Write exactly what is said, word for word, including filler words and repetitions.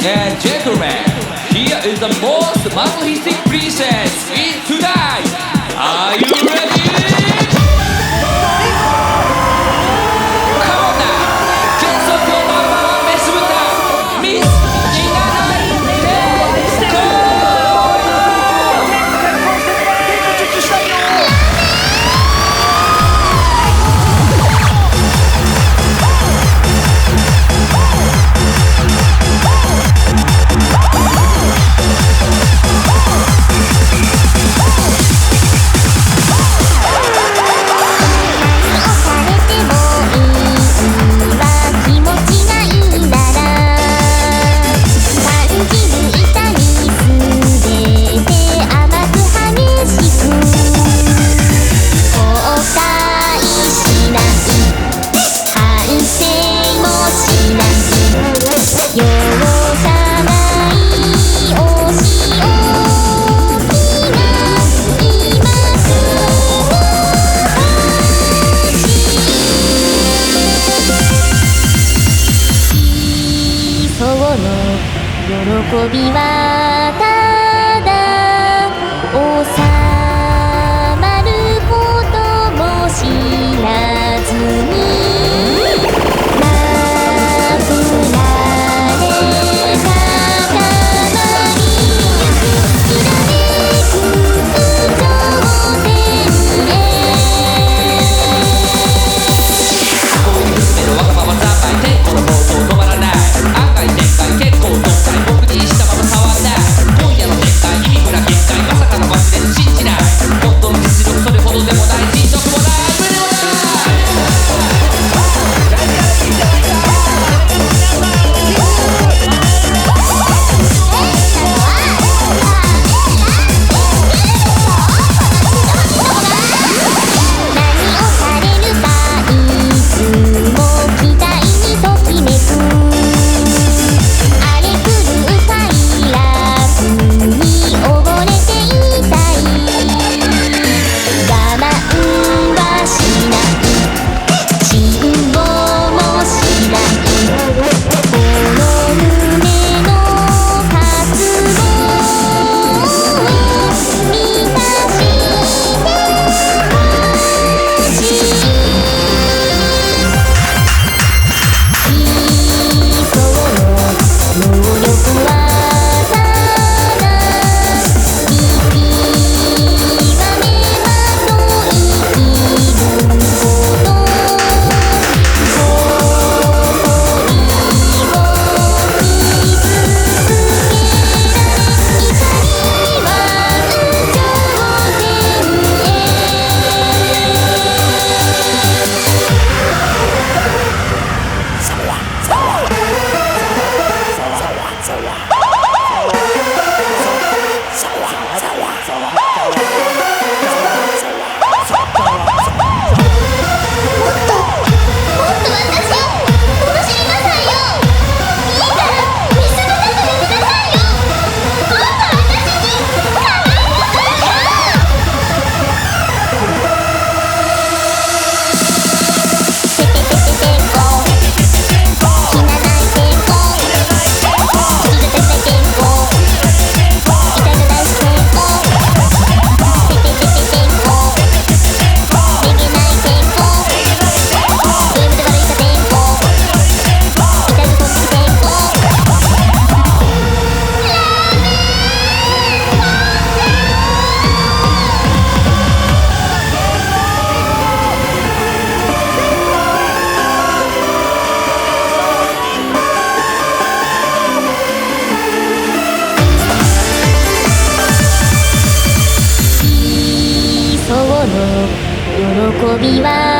and gentlemen, here is the most masochistic princess in tonight. Are you ready? Come on now, get up your number one Miss Buddha, Miss 喜びはただ収まることも知らずになぶられたたまにきらめく頂点へこういう娘のわがまま三昧天候の暴走止まらない案外展開結構どっかい僕にしたまま触んない今夜の展開意味不な結界まさかの忘れ信じない本当の実力それほどでもない人徳もない無理も喜びは